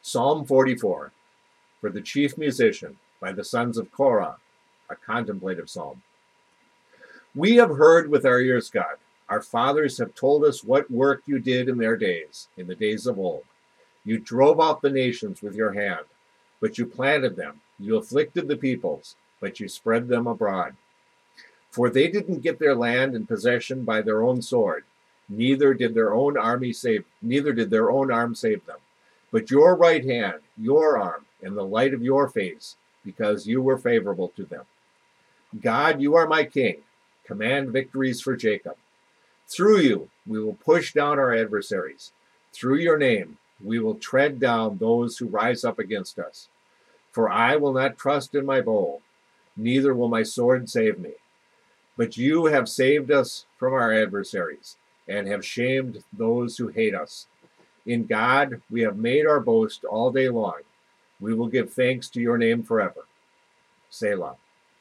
Psalm 44, for the chief musician, by the sons of Korah, a contemplative psalm. We have heard with our ears, God. Our fathers have told us what work you did in their days, in the days of old. You drove out the nations with your hand, but you planted them. You afflicted the peoples, but you spread them abroad. For they didn't get their land and possession by their own sword, neither did their own arm save them. But your right hand, your arm, and the light of your face, because you were favorable to them. God, you are my king. Command victories for Jacob. Through you, we will push down our adversaries. Through your name, we will tread down those who rise up against us. For I will not trust in my bow, neither will my sword save me. But you have saved us from our adversaries, and have shamed those who hate us. In God we have made our boast all day long. We will give thanks to your name forever. Selah.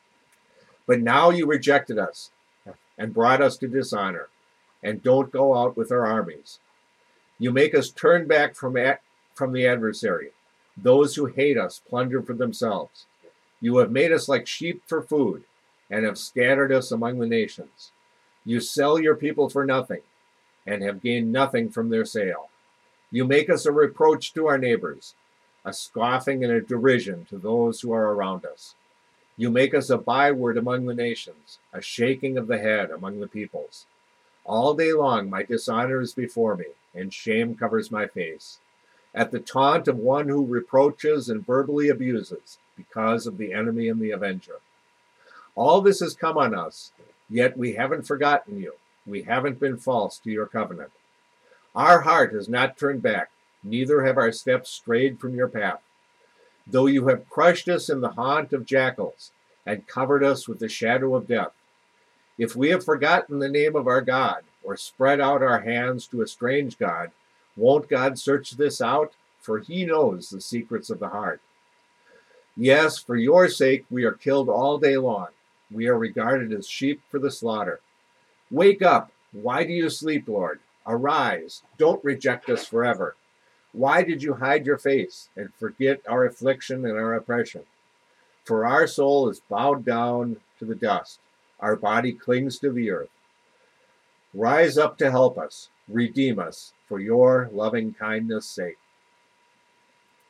But now you rejected us and brought us to dishonor, and don't go out with our armies. You make us turn back from the adversary. Those who hate us plunder for themselves. You have made us like sheep for food, and have scattered us among the nations. You sell your people for nothing, and have gained nothing from their sale. You make us a reproach to our neighbors, a scoffing and a derision to those who are around us. You make us a byword among the nations, a shaking of the head among the peoples. All day long my dishonor is before me, and shame covers my face, at the taunt of one who reproaches and verbally abuses, because of the enemy and the avenger. All this has come on us, yet we haven't forgotten you. We haven't been false to your covenant. Our heart has not turned back, neither have our steps strayed from your path. Though you have crushed us in the haunt of jackals, and covered us with the shadow of death, if we have forgotten the name of our God, or spread out our hands to a strange God, won't God search this out? For he knows the secrets of the heart. Yes, for your sake we are killed all day long. We are regarded as sheep for the slaughter. Wake up! Why do you sleep, Lord? Arise! Don't reject us forever. Why did you hide your face and forget our affliction and our oppression? For our soul is bowed down to the dust. Our body clings to the earth. Rise up to help us. Redeem us for your loving kindness' sake.